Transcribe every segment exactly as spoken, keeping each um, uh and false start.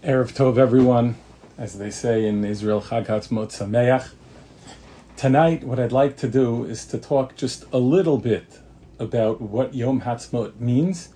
Erev Tov, everyone. As they say in Israel, Chag Hatzmaut Sameach. Tonight, what I'd like to do is to talk just a little bit about what Yom Hatzmaut means,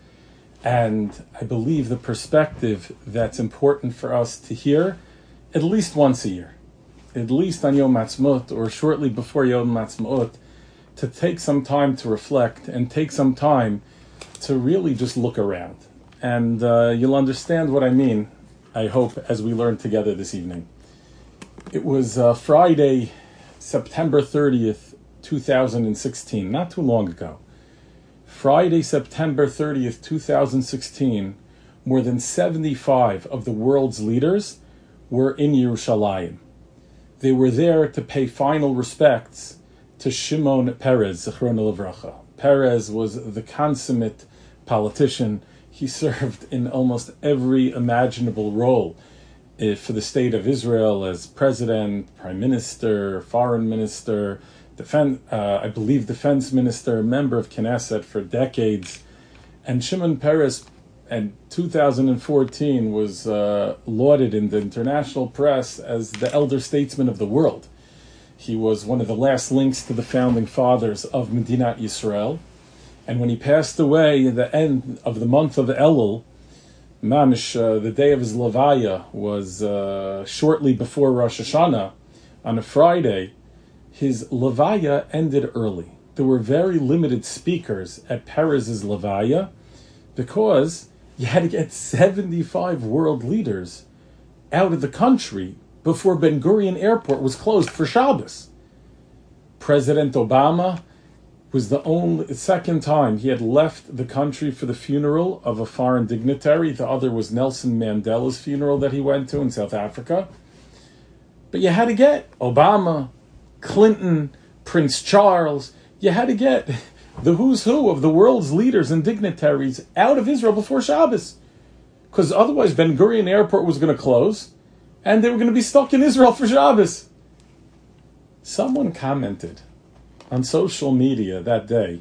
and I believe the perspective that's important for us to hear at least once a year, at least on Yom Hatzmaut or shortly before Yom Hatzmaut, to take some time to reflect and take some time to really just look around. And uh, you'll understand what I mean, I hope, as we learn together this evening. It was uh, Friday, September thirtieth, two thousand sixteen, not too long ago. Friday, September thirtieth, two thousand sixteen, more than seventy-five of the world's leaders were in Yerushalayim. They were there to pay final respects to Shimon Peres, Zichrono Livracha. Peres was the consummate politician. He served in almost every imaginable role uh, for the state of Israel as president, prime minister, foreign minister, defense, uh, I believe defense minister, member of Knesset for decades. And Shimon Peres in two thousand fourteen was uh, lauded in the international press as the elder statesman of the world. He was one of the last links to the founding fathers of Medinat Yisrael. And when he passed away at the end of the month of Elul, Mamish, uh, the day of his Levaya was uh, shortly before Rosh Hashanah, on a Friday, his Levaya ended early. There were very limited speakers at Peres' Levaya because you had to get seventy-five world leaders out of the country before Ben Gurion Airport was closed for Shabbos. President Obama was the only second time he had left the country for the funeral of a foreign dignitary. The other was Nelson Mandela's funeral that he went to in South Africa. But you had to get Obama, Clinton, Prince Charles. You had to get the who's who of the world's leaders and dignitaries out of Israel before Shabbos. Because otherwise Ben Gurion Airport was going to close and they were going to be stuck in Israel for Shabbos. Someone commented on social media that day,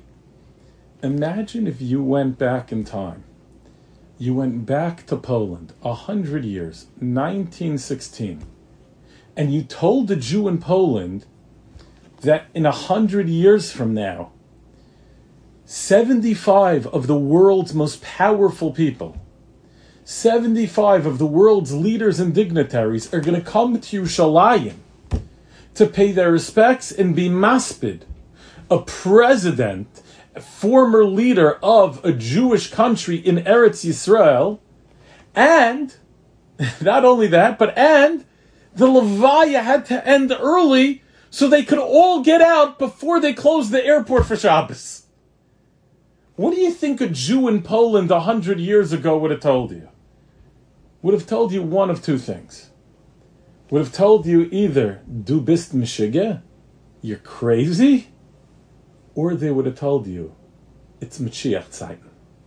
imagine if you went back in time. You went back to Poland a hundred years, nineteen sixteen, and you told a Jew in Poland that in a hundred years from now, seventy-five of the world's most powerful people, seventy-five of the world's leaders and dignitaries are going to come to Yerushalayim to pay their respects and be maspid a president, a former leader of a Jewish country in Eretz Yisrael, and not only that, but and the Levaya had to end early so they could all get out before they closed the airport for Shabbos. What do you think a Jew in Poland a hundred years ago would have told you? Would have told you one of two things. Would have told you either, du bist mishige, you're crazy, or they would have told you, it's Mashiach Zeiten.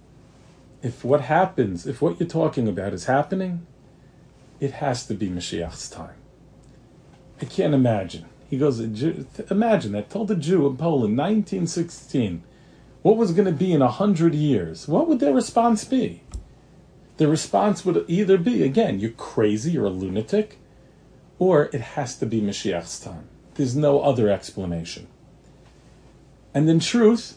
If what happens, if what you're talking about is happening, it has to be Mashiach's time. I can't imagine. He goes, imagine that, told a Jew in Poland, nineteen sixteen, what was going to be in a hundred years? What would their response be? Their response would either be, again, you're crazy, you're a lunatic, or it has to be Mashiach's time. There's no other explanation. And in truth,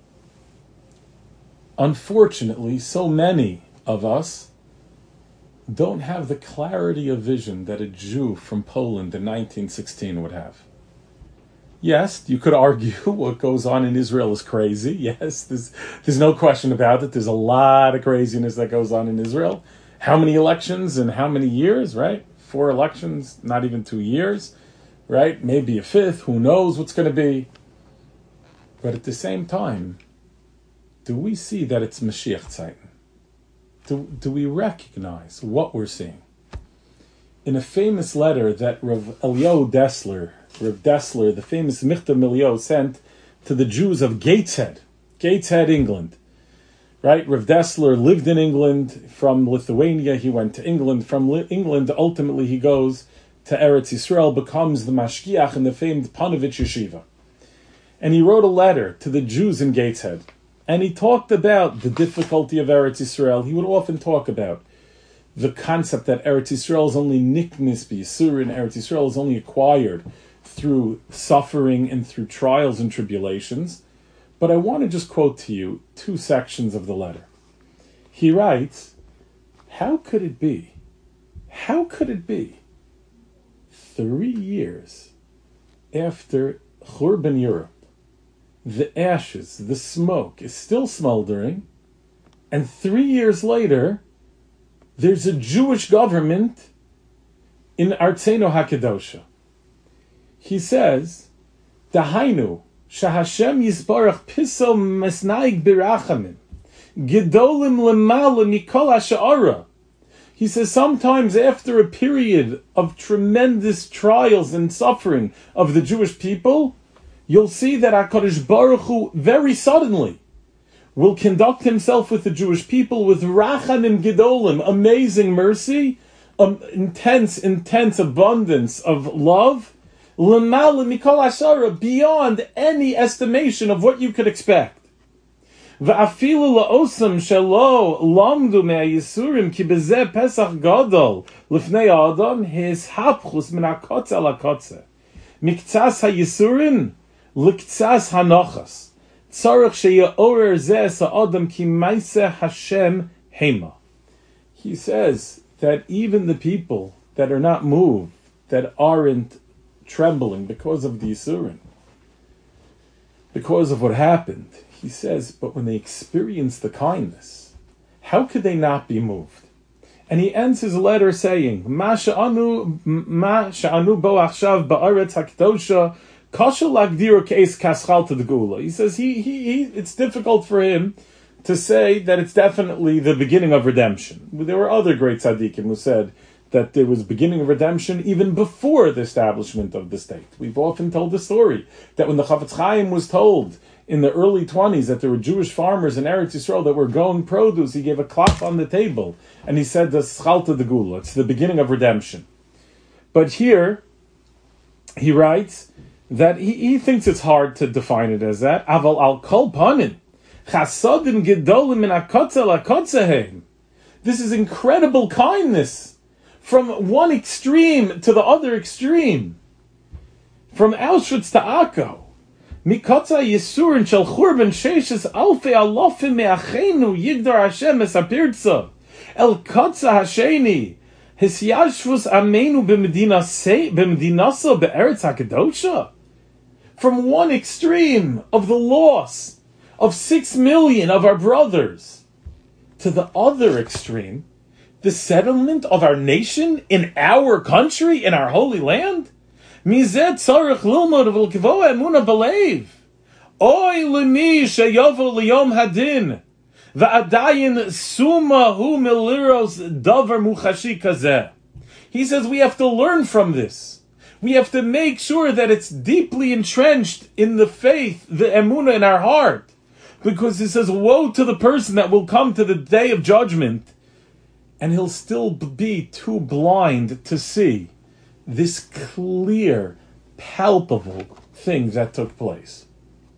unfortunately, so many of us don't have the clarity of vision that a Jew from Poland in nineteen sixteen would have. Yes, you could argue what goes on in Israel is crazy. Yes, there's, there's no question about it. There's a lot of craziness that goes on in Israel. How many elections in how many years, right? Four elections, not even two years, right? Maybe a fifth. Who knows what's going to be? But at the same time, do we see that it's Mashiach Zeiten? Do, do we recognize what we're seeing? In a famous letter that Rav Eliyahu Dessler, Rav Dessler, the famous Michtav Eliyahu, sent to the Jews of Gateshead, Gateshead, England, right? Rav Dessler lived in England. From Lithuania, he went to England. From England, ultimately, he goes to Eretz Yisrael, becomes the Mashgiach in the famed Panovich Yeshiva. And he wrote a letter to the Jews in Gateshead. And he talked about the difficulty of Eretz Yisrael. He would often talk about the concept that Eretz Yisrael is only niknis b'yisurin, Eretz Yisrael is only acquired through suffering and through trials and tribulations. But I want to just quote to you two sections of the letter. He writes, how could it be, how could it be, three years after Churban Europe, the ashes, the smoke is still smoldering, and three years later, there's a Jewish government in Artzeinu HaKedosha. He says, Dahainu, Shahashem Yisbarach Piso Mesnaig Birachamim, Gedolim Lemala Mikol HaSha'ara. He says, sometimes after a period of tremendous trials and suffering of the Jewish people, you'll see that HaKadosh Baruch Hu very suddenly will conduct himself with the Jewish people with Rachanim Gedolim, amazing mercy, um, intense, intense abundance of love, L'mala Mikol HaSha'ara, beyond any estimation of what you could expect. Va'afilu la'osam shelo lamdu me'ayisurim ki bezeh Pesach Gadol lifnei Adam hishapchus min hakotze lakotze miktsas hayisurim liktsas hanochas tzarich sheyeorer zeh sa'adam ki ma'aseh Hashem hema. He says that even the people that are not moved, that aren't trembling because of the Yisurim, because of what happened, he says, but when they experience the kindness, how could they not be moved? And he ends his letter saying, Ma sha'anu ma sha'anu bo achshav ba'aretz hakdosha kasha lagdir keis kaschalta degula. He says he, he he it's difficult for him to say that it's definitely the beginning of redemption. There were other great tzaddikim who said that there was beginning of redemption even before the establishment of the state. We've often told the story that when the Chafetz Chaim was told in the early twenties that there were Jewish farmers in Eretz Yisrael that were growing produce, he gave a clap on the table and he said, the Schalta de Gula, it's the beginning of redemption. But here, he writes that he, he thinks it's hard to define it as that. Aval al kol panim, chasadim gedolim min hakotze lakotzeheim. This is incredible kindness from one extreme to the other extreme. From Auschwitz to Akko. Mikotza Yisurin shel Churban sheishes alfei alofim me'achenu yigdar Hashem esapirtza el kotza hasheni hisyashvus amenu b'medinaso be'eretz hakadosha. From one extreme of the loss of six million of our brothers to the other extreme, the settlement of our nation in our country, in our holy land. Mizet tzarich lilmod v'lkvoa emuna b'leiv. Oy lemi sheyovo liyom hadin. Va'adayin suma hu miliros davar muchashi kazeh. He says we have to learn from this. We have to make sure that it's deeply entrenched in the faith, the emuna in our heart. Because he says, woe to the person that will come to the day of judgment and he'll still be too blind to see this clear, palpable thing that took place.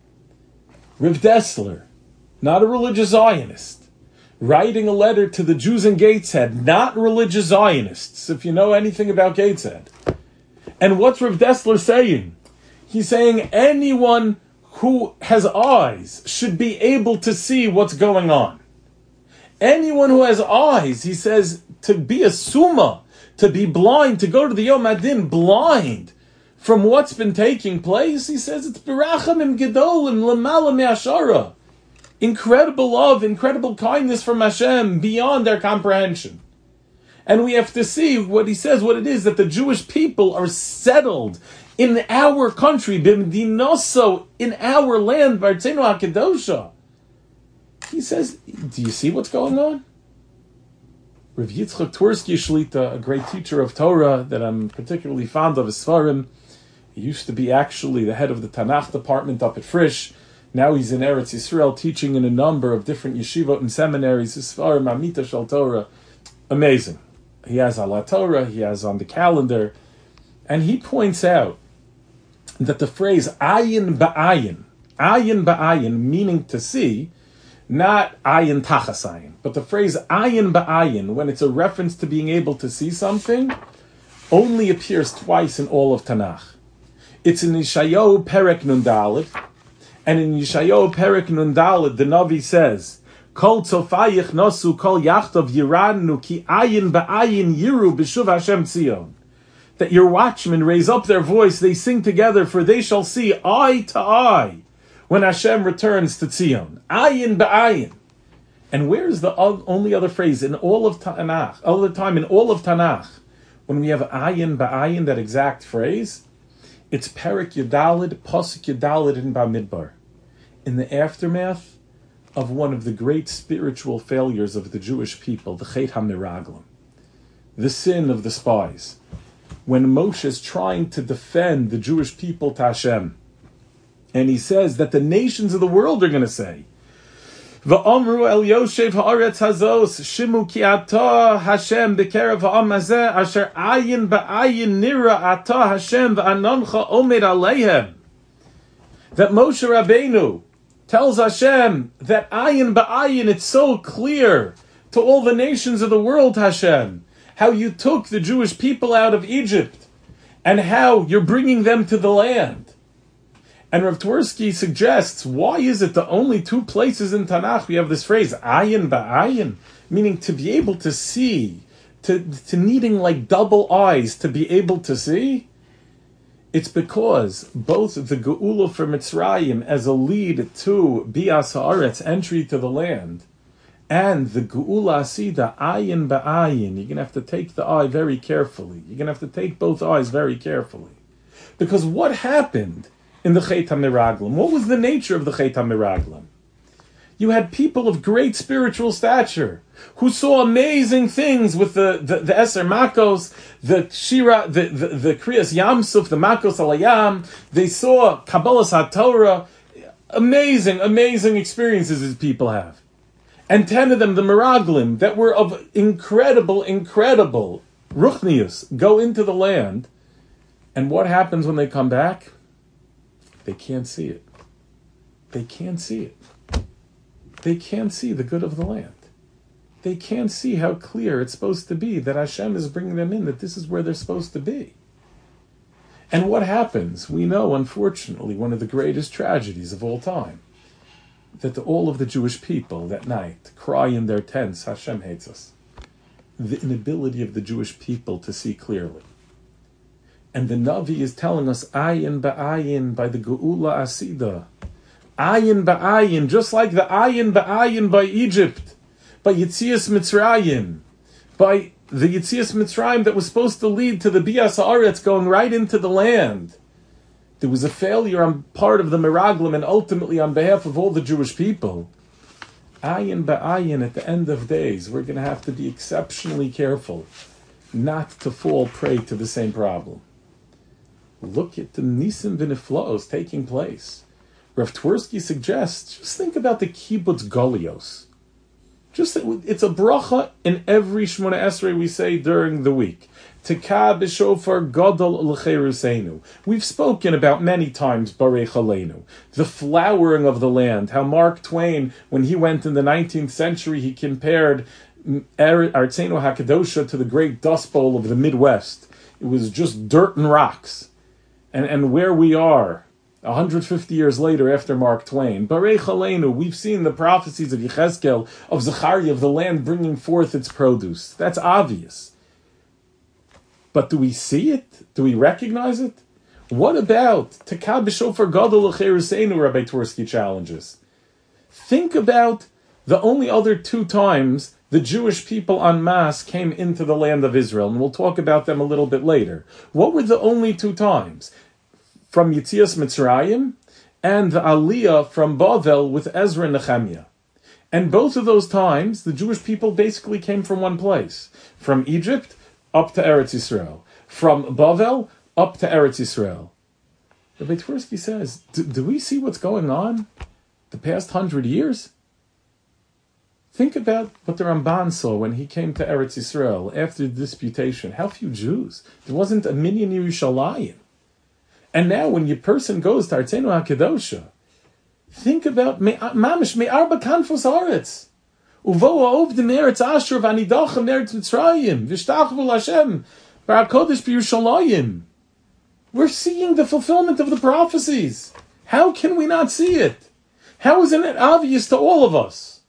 Rav Dessler, not a religious Zionist, writing a letter to the Jews in Gateshead, not religious Zionists, if you know anything about Gateshead. And what's Rav Dessler saying? He's saying anyone who has eyes should be able to see what's going on. Anyone who has eyes, he says, to be a summa, to be blind, to go to the Yom Hadin blind from what's been taking place, he says it's birachamim gedolim lemala me'ashara. Incredible love, incredible kindness from Hashem beyond their comprehension. And we have to see what he says, what it is, that the Jewish people are settled in our country, b'medinaso, in our land, b'artzeinu hakadosha. He says, do you see what's going on? Rav Yitzchak Twersky Shlita, a great teacher of Torah that I'm particularly fond of, his Sfarim. He used to be actually the head of the Tanakh department up at Frisch. Now he's in Eretz Yisrael teaching in a number of different yeshivot and seminaries. His Sfarim, Amita Shal Torah. Amazing. He has Ala Torah, he has on the calendar. And he points out that the phrase ayin ba'ayin, ayin ba'ayin, meaning to see, not ayin tachas ayin, but the phrase ayin ba'ayin, when it's a reference to being able to see something, only appears twice in all of Tanakh. It's in Yeshayahu Perek Nun Daled, and in Yeshayahu Perek Nun Daled, the Navi says, Kol tzofayich nosu kol yachtov yiranu ki ayin ba'ayin yiru b'shuv Hashem Tzion. That your watchmen raise up their voice, they sing together, for they shall see eye to eye when Hashem returns to Tzion. Ayin ba'ayin. And where's the only other phrase in all of Tanakh, all the time in all of Tanakh, when we have ayin ba'ayin, that exact phrase? It's Perek Yudalid, Pasuk Yudalid in Bamidbar. In the aftermath of one of the great spiritual failures of the Jewish people, the Chet HaMiraglim, the sin of the spies. When Moshe is trying to defend the Jewish people to Hashem, and he says that the nations of the world are going to say, V'omru el Yoshev ha'aretz hazos shimu ki atah Hashem b'kerev ha'am hazeh asher ayin ba'ayin nira atah Hashem v'anoncha omed aleihem. That Moshe Rabbeinu tells Hashem that ayin ba'ayin, it's so clear to all the nations of the world, Hashem, how you took the Jewish people out of Egypt and how you're bringing them to the land. And Rav Twersky suggests, why is it the only two places in Tanakh we have this phrase, ayin ba'ayin, meaning to be able to see, to, to needing like double eyes to be able to see? It's because both the Geula for Mitzrayim as a lead to Bias Haaretz, entry to the land, and the Geula Asida, ayin ba'ayin, you're going to have to take the eye very carefully. You're going to have to take both eyes very carefully. Because what happened in the Chet HaMiraglim? What was the nature of the Chet HaMiraglim? You had people of great spiritual stature who saw amazing things with the, the, the Eser Makos, the Shira, the, the, the Kriyas Yamsuf, the Makos Alayam. They saw Kabbalas HaTorah. Amazing, amazing experiences these people have. And ten of them, the Miraglim, that were of incredible, incredible Ruchnius, go into the land. And what happens when they come back? They can't see it. They can't see it. They can't see the good of the land. They can't see how clear it's supposed to be that Hashem is bringing them in, that this is where they're supposed to be. And what happens? We know, unfortunately, one of the greatest tragedies of all time, that the, all of the Jewish people that night cry in their tents, Hashem hates us. The inability of the Jewish people to see clearly. And the Navi is telling us, ayin ba'ayin, by the Geula Asida. Ayin ba'ayin, just like the ayin ba'ayin by Egypt, by Yitzias Mitzrayim, by the Yitzias Mitzrayim that was supposed to lead to the Bias Haaretz going right into the land. There was a failure on part of the Miraglim and ultimately on behalf of all the Jewish people. Ayin ba'ayin, at the end of days, we're going to have to be exceptionally careful not to fall prey to the same problem. Look at the Nisim v'Niflaos taking place. Rav Twersky suggests, just think about the Kibbutz Golios. Just, it's a bracha in every Shmona Esrei we say during the week. Tekah b'shofar gadol l'cheirusenu. We've spoken about many times Barech Aleinu, the flowering of the land, how Mark Twain, when he went in the nineteenth century, he compared Artzeinu HaKadosha to the great Dust Bowl of the Midwest. It was just dirt and rocks. And, and where we are, one hundred fifty years later after Mark Twain, Barech Aleinu, we've seen the prophecies of Yechezkel, of Zechariah, of the land bringing forth its produce. That's obvious. But do we see it? Do we recognize it? What about Tekah b'shofar gadol l'cheirusenu, Rabbi Twersky challenges? Think about the only other two times the Jewish people en masse came into the land of Israel, and we'll talk about them a little bit later. What were the only two times? From Yitzias Mitzrayim and the Aliyah from Bavel with Ezra and Nehemiah. And both of those times, the Jewish people basically came from one place. From Egypt up to Eretz Yisrael. From Bavel up to Eretz Yisrael. Rabbi Twersky says, do, do we see what's going on the past hundred years? Think about what the Ramban saw when he came to Eretz Yisrael after the disputation. How few Jews? There wasn't a minyan Yerushalayim. And now when your person goes to Artzeinu HaKadosha, Think about mamish me arba kanfos haaretz. Uvo ha'ovdim eretz Ashur v'anidachem eretz Mitzrayim v'shtachvu l'Hashem b'Hakodesh b'Yerushalayim. We're seeing the fulfillment of the prophecies. How can we not see it? How isn't it obvious to all of us?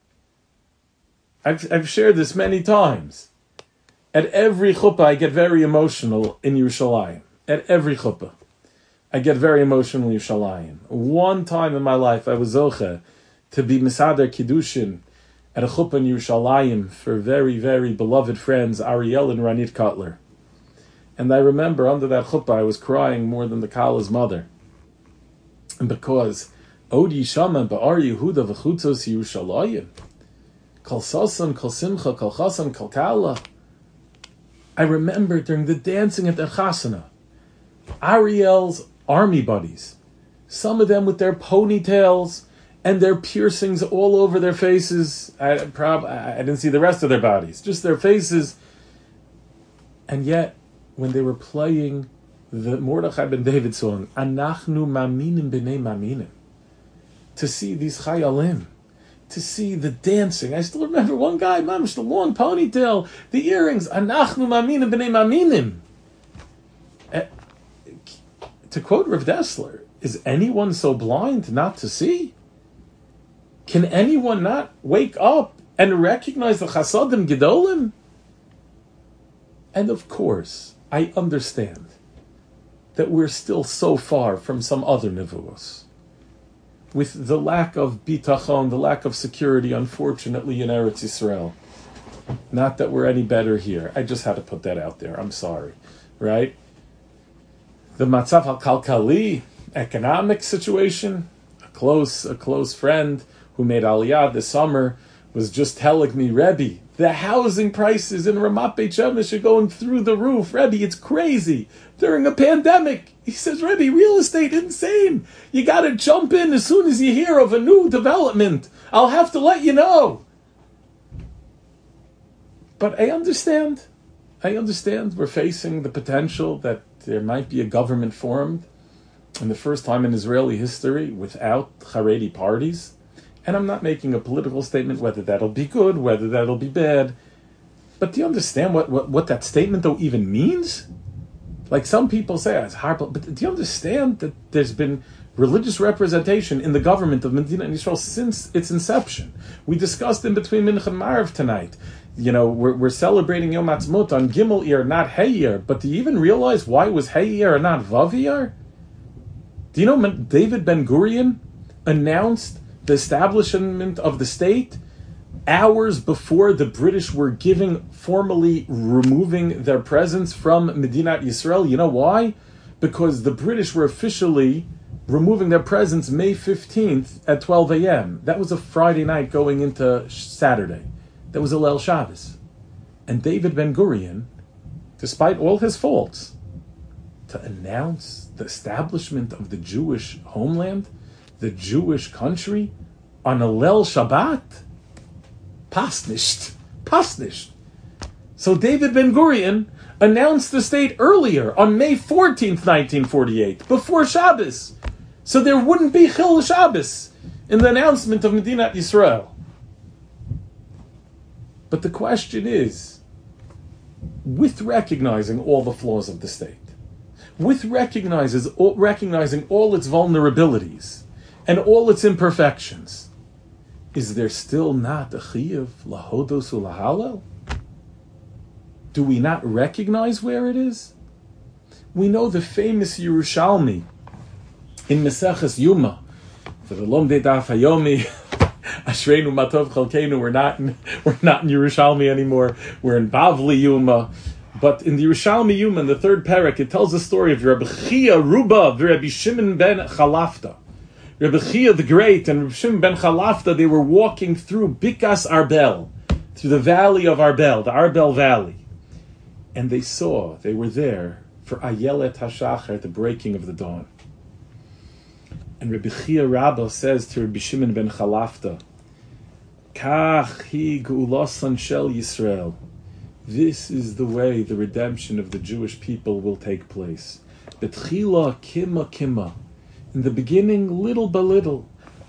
I've, I've shared this many times. At every chuppah, I get very emotional in Yerushalayim. At every chuppah, I get very emotional in Yerushalayim. One time in my life, I was zoche to be Mesader Kiddushin at a chuppah in Yerushalayim for very, very beloved friends, Ariel and Ranit Kotler. And I remember under that chuppah, I was crying more than the Kala's mother. And because Odi Shama Ba'ar Yehuda V'chutzos Yerushalayim, Kol Sasan, Kol Simcha, Kol Chasan, Kol Kala. I remember during the dancing at the Chasana, Ariel's army buddies, some of them with their ponytails and their piercings all over their faces. I, prob- I didn't see the rest of their bodies, just their faces. And yet, when they were playing the Mordechai ben David song, Anachnu Maminim B'nei Maminim, to see these Chayalim, to see the dancing. I still remember one guy, mamish, the long ponytail, the earrings, Anachnu Maminim B'nei Maminim. Uh, to quote Rav Dessler, is anyone so blind not to see? Can anyone not wake up and recognize the Chasadim Gedolim? And of course, I understand that we're still so far from some other nevuos. With the lack of bitachon, the lack of security, unfortunately, in Eretz Yisrael. Not that we're any better here. I just had to put that out there. I'm sorry. Right? The matzav al-kalkali, economic situation, a close, a close friend who made Aliyah this summer was just telling me, Rebbe, the housing prices in Ramat Beit Shemesh are going through the roof. Rebbe, it's crazy. During a pandemic. He says, Rebbe, real estate, insane. You got to jump in as soon as you hear of a new development. I'll have to let you know. But I understand. I understand we're facing the potential that there might be a government formed in the first time in Israeli history without Haredi parties. And I'm not making a political statement whether that'll be good, whether that'll be bad. But do you understand what, what, what that statement, though, even means? Like some people say, it's hard, but do you understand that there's been religious representation in the government of Medina and Israel since its inception? We discussed in between Mincha and Marav tonight. You know, we're, we're celebrating Yom Ha'atzmaut on Gimel Iyar, not Hey Iyar. But do you even realize why it was Hey Iyar and not Vav Iyar? Do you know David Ben-Gurion announced the establishment of the state hours before the British were giving, formally removing their presence from Medinat Yisrael? You know why? Because the British were officially removing their presence May fifteenth at twelve a.m. That was a Friday night going into Saturday. That was a Leil Shabbos. And David Ben-Gurion, despite all his faults, to announce the establishment of the Jewish homeland, the Jewish country, on a Leil Shabbat? Pasnisht. Pasnisht. So David Ben-Gurion announced the state earlier, on May fourteenth, nineteen forty-eight, before Shabbos. So there wouldn't be Chil Shabbos in the announcement of Medinat Yisrael. But the question is, with recognizing all the flaws of the state, with recognizes, recognizing all its vulnerabilities and all its imperfections, is there still not a chiyuv lahodos ulahalo? Do we not recognize where it is? We know the famous Yerushalmi in Meseches Yuma, for the Lomdei Daf Hayomi, Ashreinu Matov Chalkeinu, we're not in, we're not in Yerushalmi anymore, we're in Bavli Yuma. But in the Yerushalmi Yuma, in the third parak, it tells the story of Rabbi Chia Ruba, Rabbi Shimon ben Chalafta. Rabbi Chia the Great and Rabbi Shimon ben Chalafta, they were walking through Bikas Arbel, through the valley of Arbel, the Arbel Valley. And they saw, they were there for Ayelet HaShachar, the breaking of the dawn. And Rabbi Chia Rabba says to Rabbi Shimon ben Chalafta, Kach hi geulasan shel Yisrael. This is the way the redemption of the Jewish people will take place. Betchila kima kima. In the beginning, little by little.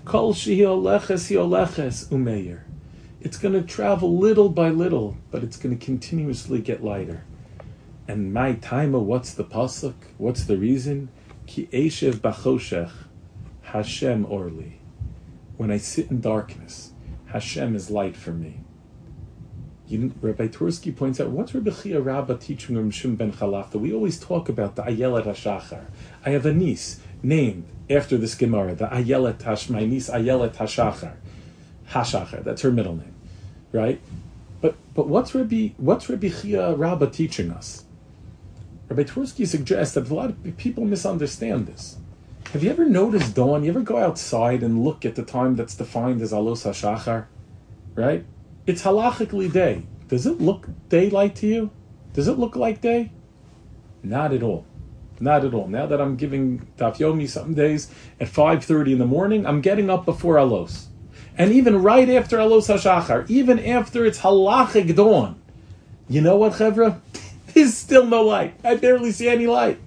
Kol shehi oleches hi oleches umeir. It's going to travel little by little, but it's going to continuously get lighter. And my timer, what's the pasuk? What's the reason? Ki eshev bachoshech, Hashem orli. When I sit in darkness, Hashem is light for me. You, Rabbi Tursky points out, what's Rabbi Chia Rabbah teaching Rabbi Shimon ben Chalafta? We always talk about the Ayelet HaShachar. I have a niece named after this Gemara, the Ayelet Hash, my niece Ayelet HaShachar. HaShachar, that's her middle name, right? But but what's Rabbi what's Rabbi Chia Rabbah teaching us? Rabbi Tursky suggests that a lot of people misunderstand this. Have you ever noticed dawn? You ever go outside and look at the time that's defined as Alos HaShachar, right? It's halachically day. Does it look daylight to you? Does it look like day? Not at all. Not at all. Now that I'm giving Daf Yomi some days at five thirty in the morning, I'm getting up before Alos. And even right after Alos HaShachar, even after it's halachic dawn, you know what, Chevra? There's still no light. I barely see any light.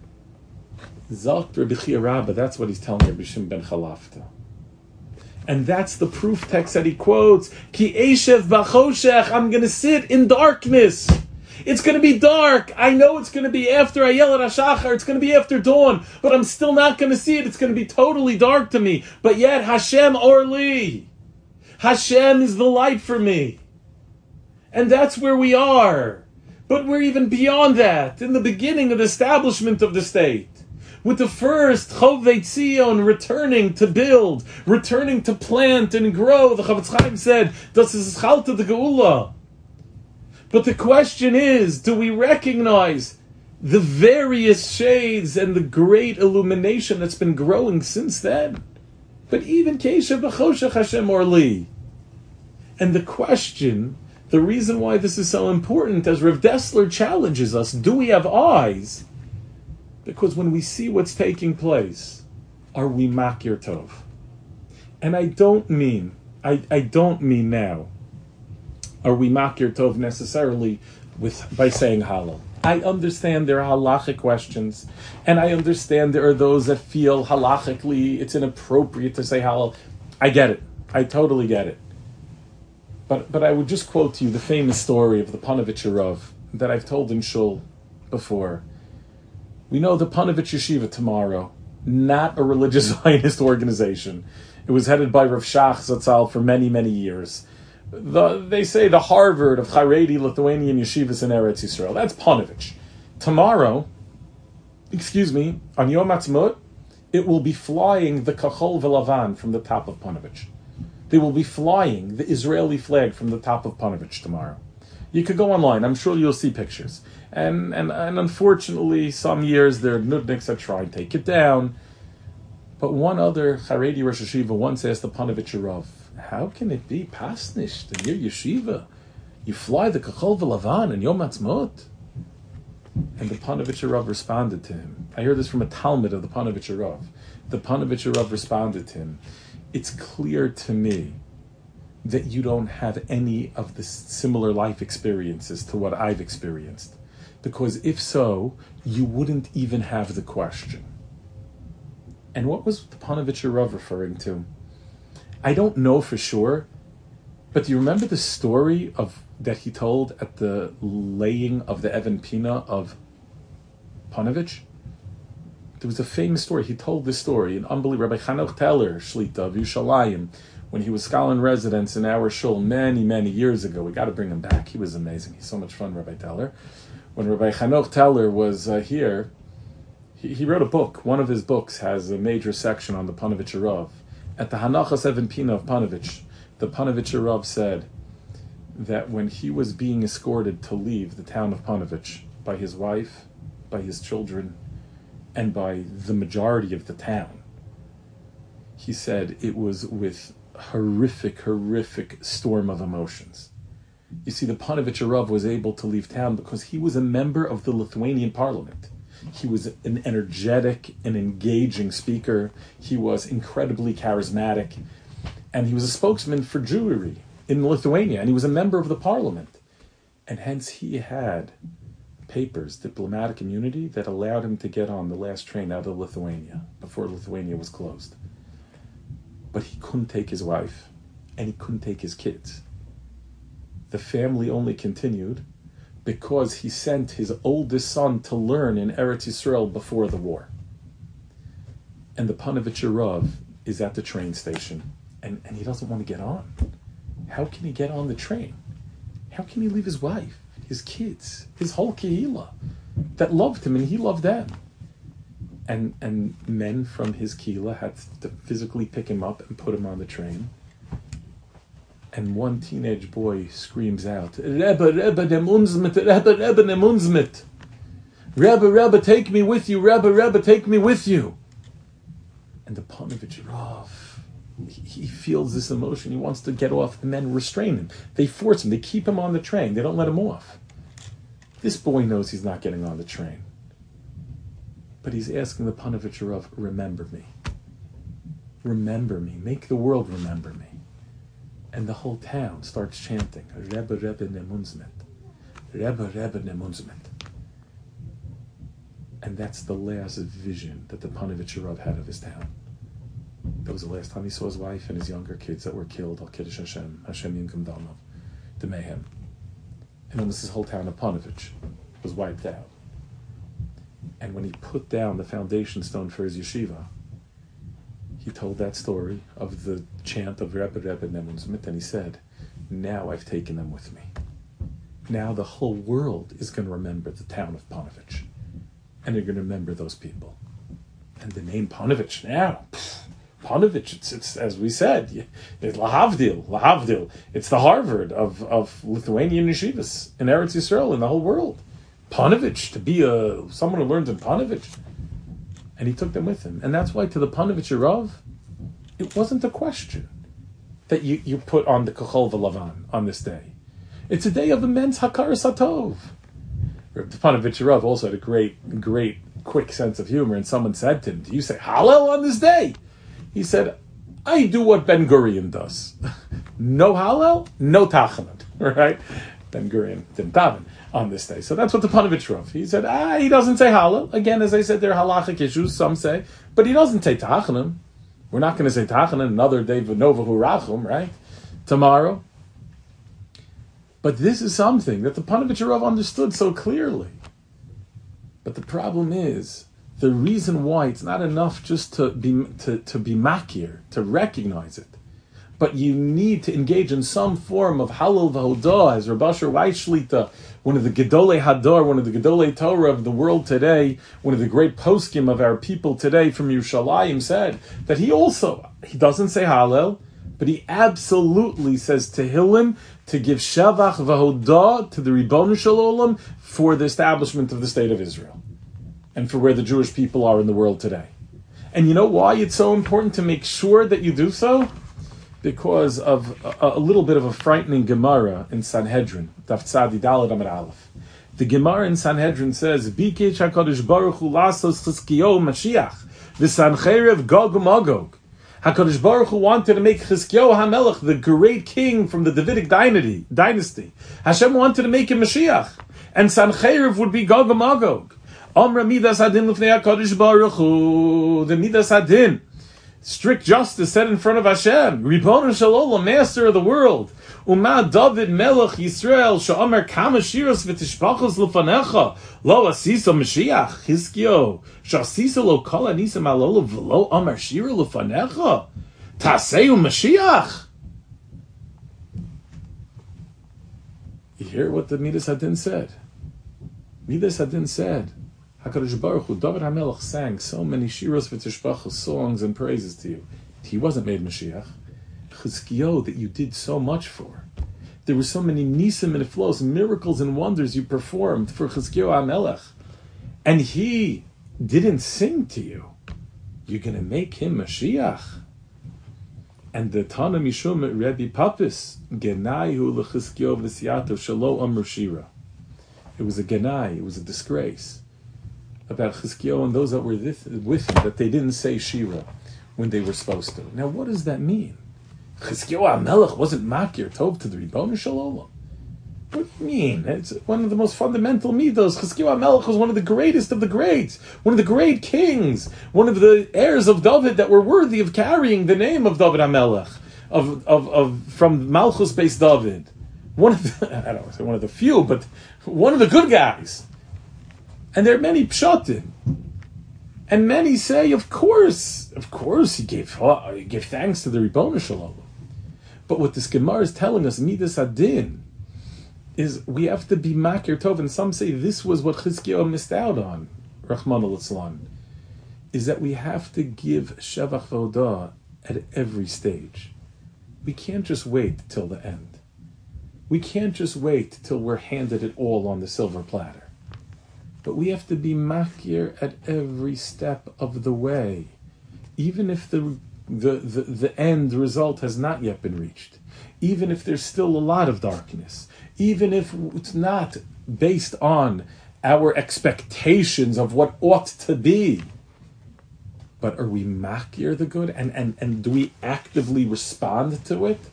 Zakt Rabbi Chia Rabbah, that's what he's telling Rabbi Shimon ben Chalafta. And that's the proof text that he quotes. Ki eshev bachoshech, I'm going to sit in darkness. It's going to be dark. I know it's going to be after Ayelet HaShachar. It's going to be after dawn. But I'm still not going to see it. It's going to be totally dark to me. But yet, Hashem Orli. Hashem is the light for me. And that's where we are. But we're even beyond that. In the beginning of the establishment of the state. With the first Chovei Tzion returning to build, returning to plant and grow. The Chavetz Chaim said, Das is Chalta de Geula. But the question is, do we recognize the various shades and the great illumination that's been growing since then? But even Kesha B'choshech Hashem Orli. And the question, the reason why this is so important, as Rav Dessler challenges us, do we have eyes? Because when we see what's taking place, are we makir tov? And I don't mean, I, I don't mean now, are we makir tov necessarily with by saying halal. I understand there are halachic questions, and I understand there are those that feel halachically it's inappropriate to say halal. I get it. I totally get it. But but I would just quote to you the famous story of the Panovich Rav that I've told in Shul before. We know the Panovich Yeshiva tomorrow, not a religious Zionist organization. It was headed by Rav Shach Zatzal for many, many years. The, they say the Harvard of Haredi Lithuanian Yeshivas in Eretz Yisrael. That's Panovich. Tomorrow, excuse me, on Yom Ha'atzmaut, it will be flying the Kachol V'Lavan from the top of Panovich. They will be flying the Israeli flag from the top of Panovich tomorrow. You could go online. I'm sure you'll see pictures. And and, and unfortunately, some years their nudniks have tried to take it down. But one other Haredi Rosh Yeshiva once asked the Panovich Rav, how can it be pasnish in your yeshiva? You fly the Kachol V'Lavan and Yom Ha'atzmaut? And the Panovich Rav responded to him. I heard this from a Talmud of the Panovich Rav. The Panovich Rav responded to him, it's clear to me that you don't have any of the similar life experiences to what I've experienced. Because if so, you wouldn't even have the question. And what was the Panovich Rav referring to? I don't know for sure, but do you remember the story of that he told at the laying of the Evan Pina of Panovich? There was a famous story. He told this story, an unbelievable Rabbi Chanoch Teller, Shlita of Yushalayim, when he was scholar in residence in our shul many, many years ago. We got to bring him back. He was amazing. He's so much fun, Rabbi Teller. When Rabbi Chanoch Teller was uh, here, he, he wrote a book. One of his books has a major section on the Panovich Rav. At the Hanachas Evan Pina of Panovich, the Panovich Rav said that when he was being escorted to leave the town of Panovich by his wife, by his children, and by the majority of the town, he said it was with horrific, horrific storm of emotions. You see, the Panovich Rav was able to leave town because he was a member of the Lithuanian parliament. He was an energetic and engaging speaker. He was incredibly charismatic. And he was a spokesman for Jewry in Lithuania. And he was a member of the parliament. And hence he had papers, diplomatic immunity, that allowed him to get on the last train out of Lithuania before Lithuania was closed. but he couldn't take his wife, and he couldn't take his kids. The family only continued because he sent his oldest son to learn in Eretz Yisrael before the war. And the Panovich Rav is at the train station, and, and he doesn't want to get on. How can he get on the train? How can he leave his wife, his kids, his whole kehillah that loved him and he loved them? And and men from his kehillah had to physically pick him up and put him on the train. And one teenage boy screams out, Rebbe, Rebbe, nem uns mit, Rebbe, Rebbe, nem uns mit. Rebbe, Rebbe, take me with you, Rebbe, Rebbe, take me with you. And the Panovich Rav, he, he feels this emotion. He wants to get off. The men restrain him. They force him. They keep him on the train. They don't let him off. This boy knows he's not getting on the train. But he's asking the Panovich Rav, remember me. Remember me. Make the world remember me. And the whole town starts chanting, Rebbe, Rebbe, nem uns mit. Rebbe, Rebbe, nem uns mit. And that's the last vision that the Panovich Rav had of his town. That was the last time he saw his wife and his younger kids that were killed, Al Kiddush Hashem, Hashem Yinkum Dalmav, the mayhem. And almost his whole town of Panovich was wiped out. And when he put down the foundation stone for his yeshiva, he told that story of the chant of Rebbe, Rebbe, nem uns mit, and he said, now I've taken them with me. Now the whole world is going to remember the town of Panovich. And they're going to remember those people. And the name Panovich now, pff, Panovich, it's, it's, as we said, it's Lahavdil, Lahavdil. It's the Harvard of, of Lithuanian yeshivas in Eretz Yisrael, in the whole world. Panovich, to be a someone who learns in Panovich. And he took them with him. And that's why to the Panovich Rav, it wasn't a question that you, you put on the Kachol V'Lavan on this day. It's a day of immense Hakar Satov. The Panovich Rav also had a great, great, quick sense of humor, and someone said to him, do you say Hallel on this day? He said, I do what Ben Gurion does. No Hallel, no Tachanun, right? Ben Gurion didn't daven on this day. So that's what the Panovich Rav, he said, ah, he doesn't say Hallel. Again, as I said, there are halachic issues, some say, but he doesn't say Tachanun. We're not going to say Tachanun, another day, V'nova Hu Rachum, right? Tomorrow. But this is something that the Panovich Rav understood so clearly. But the problem is, the reason why it's not enough just to be to, to be makir, to recognize it, but you need to engage in some form of halal v'hodah, as Rabbi Asher Weiss Shlita, one of the Gedolei Hadar, one of the Gedolei Torah of the world today, one of the great poskim of our people today from Yerushalayim, said that he also, he doesn't say halal, but he absolutely says Tehillim to give Shavach v'hodah to the Ribono Shel Olam for the establishment of the State of Israel and for where the Jewish people are in the world today. And you know why it's so important to make sure that you do so? Because of a, a little bit of a frightening Gemara in Sanhedrin, Daf Tzadi Daled Amud Aleph. The Gemara in Sanhedrin says, Bikech HaKadosh Baruch Hu lasos Chizkiyahu Mashiach, v'Sancherev Gog uMagog. HaKadosh Baruch Hu wanted to make Chizkiyahu HaMelech, the great king from the Davidic dynasty. dynasty. Hashem wanted to make him Mashiach, and Sancherev would be Gog uMagog. Amra Midas Hadin Lufnei HaKadosh Baruch Hu, the Midas Hadin, strict justice set in front of Hashem. Ribono Shel Olam, master of the world. Uma David Melech Yisrael, she'omer kama shiros v'tishpachos lefanecha, lo asisa Mashiach, Chizkiyahu, she'asisa lo kol anisa malolo v'lo omer shira lefanecha, taseu Mashiach. You hear what the Midas Hadin said? Midas Hadin said, HaKadosh Baruch Hu, David HaMelech sang so many shiros v'tishpachos, songs and praises to you. He wasn't made Mashiach. Chizkiyahu, that you did so much for. There were so many nisim and flows, miracles and wonders you performed for Chizkiyahu HaMelech. And he didn't sing to you. You're going to make him Mashiach. And the Tana Mishum Rebbe Papis, Genaihu l'Chizkiyahu v'siyato shelo amru shira. It was a genai, it was a disgrace about Chizkiyahu and those that were with him, that they didn't say Shira when they were supposed to. Now, what does that mean? Chizkiyahu HaMelech wasn't makir tov to the Ribono Shel Olam. What do you mean? It's one of the most fundamental midos. Chizkiyahu HaMelech was one of the greatest of the greats, one of the great kings, one of the heirs of David that were worthy of carrying the name of David HaMelech, of, of, of, from Malchus based David. One of the, I don't want to say one of the few, but one of the good guys. And there are many pshatim. And many say, of course, of course he gave, he gave thanks to the Ribono Shel Olam. But what this Gemara is telling us, Midas Adin, is we have to be Makir Tov, and some say this was what Chizkiyahu missed out on, Rahman al-Islam, is that we have to give Shevach Vodah at every stage. We can't just wait till the end. We can't just wait till we're handed it all on the silver platter. But we have to be Makir at every step of the way, even if the The, the, the end result has not yet been reached. Even if there's still a lot of darkness. Even if it's not based on our expectations of what ought to be. But are we makir the good? And, and, and do we actively respond to it?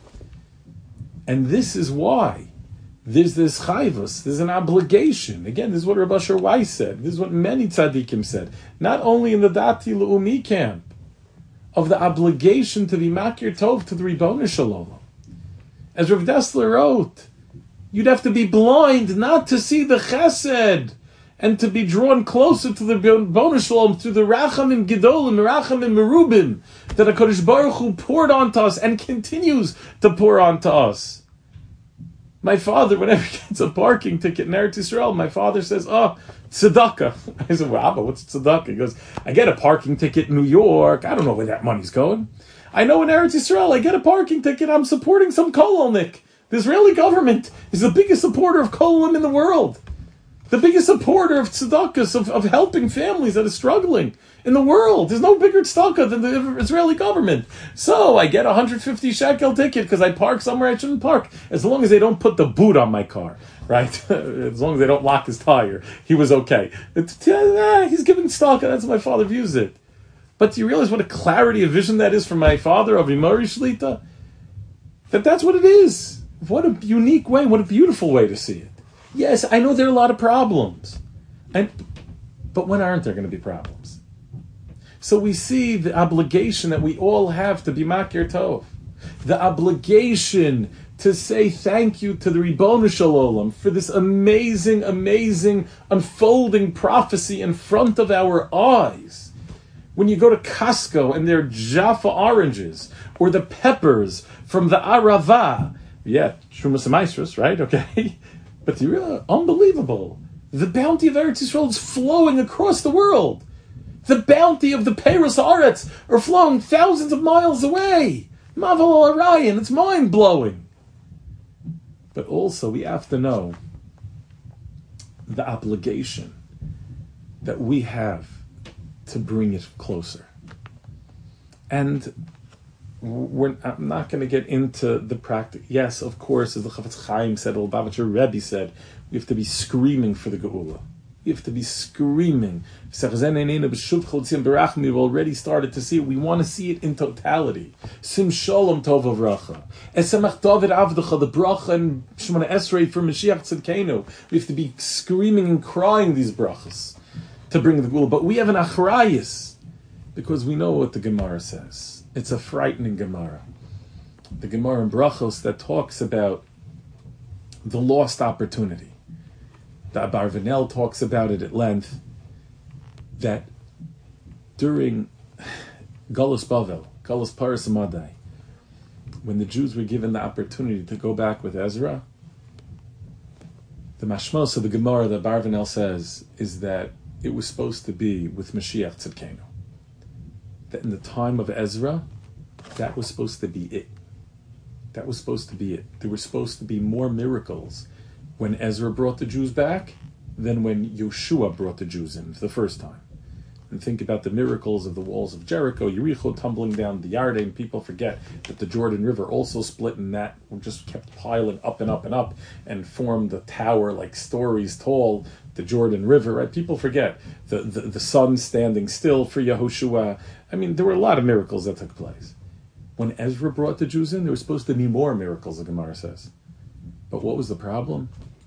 And this is why there's this chayvus, there's an obligation. Again, this is what Rabbi Asher Weiss said. This is what many tzaddikim said. Not only in the Dati Le'umi camp, of the obligation to be makir tov to the Ribono Shel Olam. As Rav Dessler wrote, you'd have to be blind not to see the chesed and to be drawn closer to the Ribono Shel Olam through the rachamim gedolim, rachamim merubim that HaKadosh Baruch Hu poured onto us and continues to pour onto us. My father, whenever he gets a parking ticket in Eretz Yisrael, my father says, oh, tzedakah. I said, well, Abba, what's tzedakah? He goes, I get a parking ticket in New York. I don't know where that money's going. I know in Eretz Yisrael, I get a parking ticket. I'm supporting some kolelnik. The Israeli government is the biggest supporter of kolelim in the world. The biggest supporter of tzedakahs, of, of helping families that are struggling in the world. There's no bigger tzedakah than the Israeli government. So I get a one hundred fifty shekel ticket because I park somewhere I shouldn't park. As long as they don't put the boot on my car, right? As long as they don't lock his tire, he was okay. It's, uh, he's giving tzedakah. That's how my father views it. But do you realize what a clarity of vision that is from my father, of Imari Shlita? That that's what it is. What a unique way, what a beautiful way to see it. Yes, I know there are a lot of problems. And, but when aren't there going to be problems? So we see the obligation that we all have to be Makir Tov. The obligation to say thank you to the Ribono Shel Olam for this amazing, amazing unfolding prophecy in front of our eyes. When you go to Costco and they're Jaffa oranges, or the peppers from the Arava, yeah, Shumas Maestros, right? Okay. But you realize, unbelievable. The bounty of Eretz Yisrael is flowing across the world. The bounty of the Peiros Haaretz are flowing thousands of miles away. Maval Arayan, it's mind-blowing. But also we have to know the obligation that we have to bring it closer. And We're, I'm not going to get into the practice. Yes, of course, as the Chafetz Chaim said, or Lubavitcher Rebbe said, we have to be screaming for the Geula. We have to be screaming. We've already started to see it. We want to see it in totality. Sim Shalom Tov Avracha. Esemach David Avdecha, the bracha and Shemona Esrei for Mashiach Tzidkenu. We have to be screaming and crying these brachas to bring the Geula. But we have an achrayus, because we know what the Gemara says. It's a frightening Gemara. The Gemara in Brachos that talks about the lost opportunity. The Abarvanel talks about it at length, that during Galus Bavel, Galus Paras Amadai, when the Jews were given the opportunity to go back with Ezra, the mashmos of the Gemara that Abarvanel says is that it was supposed to be with Mashiach Tzidkenu. That in the time of Ezra, that was supposed to be it. That was supposed to be it. There were supposed to be more miracles when Ezra brought the Jews back than when Yeshua brought the Jews in the first time. And think about the miracles of the walls of Jericho, Yericho tumbling down the Yarden. People forget that the Jordan River also split, and that just kept piling up and up and up and formed a tower like stories tall, the Jordan River, right? People forget the, the, the sun standing still for Yehoshua. I mean, there were a lot of miracles that took place. When Ezra brought the Jews in, there were supposed to be more miracles, the Gemara says. But what was the problem?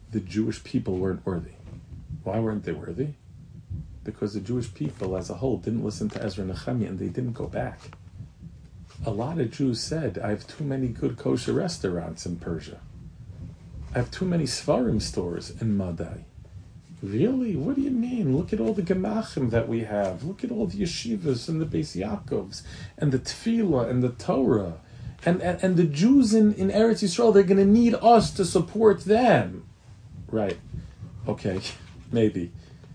the Jewish people weren't worthy. Why weren't they worthy? Because the Jewish people as a whole didn't listen to Ezra and Nehemiah, and they didn't go back. A lot of Jews said, I have too many good kosher restaurants in Persia. I have too many Svarim stores in Madai. Really? What do you mean? Look at all the Gemachim that we have. Look at all the yeshivas and the Beis Yaakovs and the Tefillah and the Torah. And, and, and the Jews in, in Eretz Yisrael, they're going to need us to support them. Right. Okay. Maybe.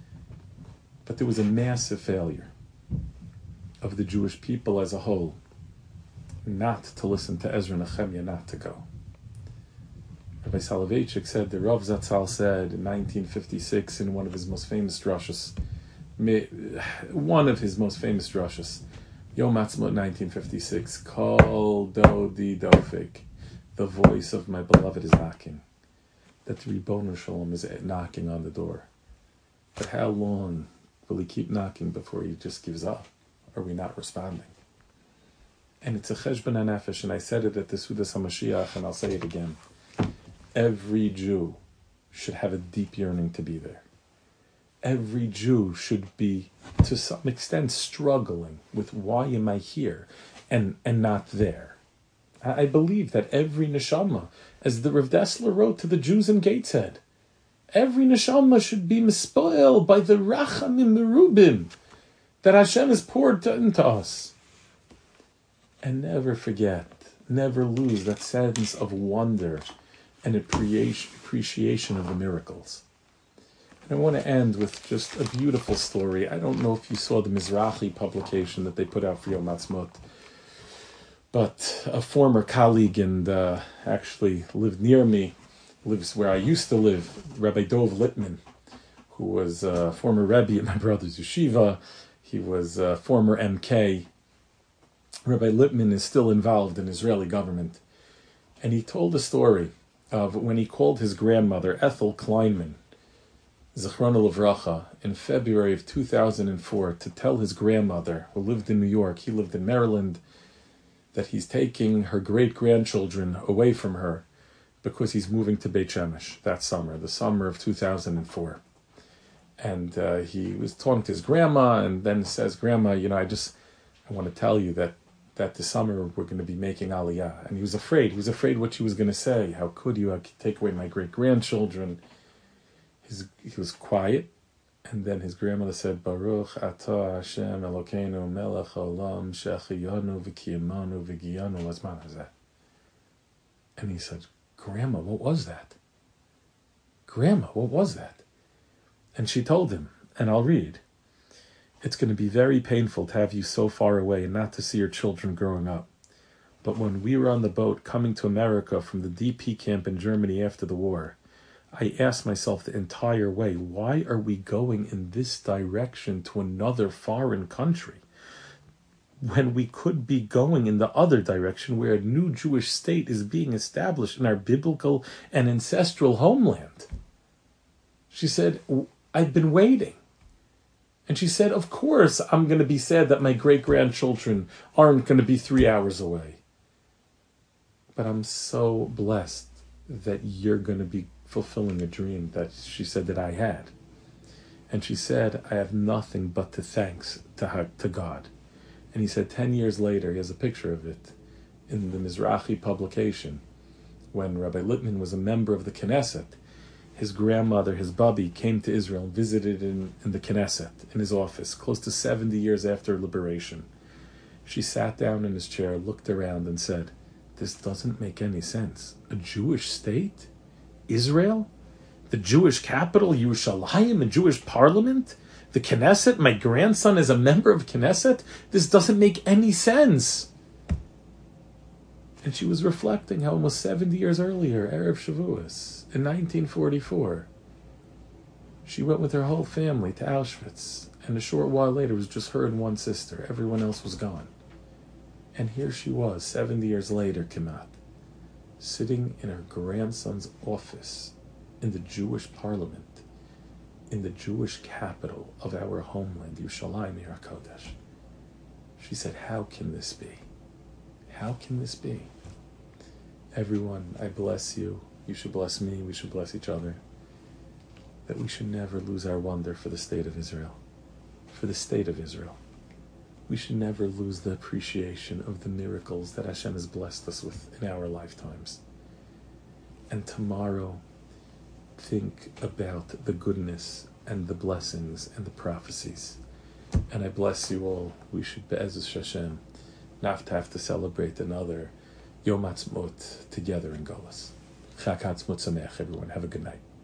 But there was a massive failure of the Jewish people as a whole not to listen to Ezra and Nehemiah, not to go. Rabbi Soloveitchik said, the Rav Zatzal said in nineteen fifty-six in one of his most famous drushes, one of his most famous drushes, Yom Ha'atzmaut nineteen fifty-six, Kol Dodi Dofik, the voice of my beloved is knocking. That the Ribono Shalom is knocking on the door. But how long will he keep knocking before he just gives up? Are we not responding? And it's a cheshbon hanefesh, and I said it at the Sudas HaMashiach, and I'll say it again. Every Jew should have a deep yearning to be there. Every Jew should be, to some extent, struggling with why am I here and, and not there. I believe that every neshama, as the Rav Dessler wrote to the Jews in Gateshead, every neshama should be mispoiled by the rachamim merubim that Hashem has poured into us. And never forget, never lose that sense of wonder and appreciation of the miracles. And I want to end with just a beautiful story. I don't know if you saw the Mizrahi publication that they put out for Yom Ha'atzmaut, but a former colleague and uh, actually lived near me, lives where I used to live, Rabbi Dov Littman, who was a former Rebbe at my brother's yeshiva. He was a former M K. Rabbi Littman is still involved in Israeli government. And he told a story of when he called his grandmother, Ethel Kleinman, Zichrona Livracha, in February of two thousand four, to tell his grandmother, who lived in New York, he lived in Maryland, that he's taking her great-grandchildren away from her because he's moving to Beit Shemesh that summer, the summer of two thousand four. And uh, he was talking to his grandma, and then says, Grandma, you know, I just, I want to tell you that that this summer we're going to be making Aliyah. And he was afraid. He was afraid what she was going to say. How could you take away my great-grandchildren? His, he was quiet. And then his grandmother said, Baruch atah Hashem Elokeinu melech haolam shechiyanu v'kiyamanu v'giyanu lazman hazeh. And he said, Grandma, what was that? Grandma, what was that? And she told him, and I'll read, it's going to be very painful to have you so far away and not to see your children growing up. But when we were on the boat coming to America from the D P camp in Germany after the war, I asked myself the entire way, why are we going in this direction to another foreign country when we could be going in the other direction where a new Jewish state is being established in our biblical and ancestral homeland? She said, I've been waiting. And she said, of course, I'm going to be sad that my great-grandchildren aren't going to be three hours away. But I'm so blessed that you're going to be fulfilling a dream that she said that I had. And she said, I have nothing but to thanks to her, to God. And he said, ten years later, he has a picture of it in the Mizrahi publication, when Rabbi Littman was a member of the Knesset. His grandmother, his Bubby, came to Israel and visited in, in the Knesset, in his office, close to seventy years after liberation. She sat down in his chair, looked around, and said, this doesn't make any sense. A Jewish state? Israel? The Jewish capital, Yerushalayim, a Jewish parliament? The Knesset? My grandson is a member of Knesset? This doesn't make any sense. And she was reflecting how almost seventy years earlier, Erev Shavuos, in nineteen forty-four, she went with her whole family to Auschwitz, and a short while later it was just her and one sister. Everyone else was gone. And here she was, seventy years later, Kemat, sitting in her grandson's office in the Jewish parliament, in the Jewish capital of our homeland, Yerushalayim Yer HaKodesh. She said, how can this be? How can this be? Everyone, I bless you. You should bless me. We should bless each other. that we should never lose our wonder for the state of Israel, for the state of Israel. We should never lose the appreciation of the miracles that Hashem has blessed us with in our lifetimes. And tomorrow, think about the goodness and the blessings and the prophecies. And I bless you all. We should, Be'ezus Hashem, not have to celebrate another Yom Ha'atzmaut together in Golas. Chag Ha'atzmaut Sameach, everyone. Have a good night.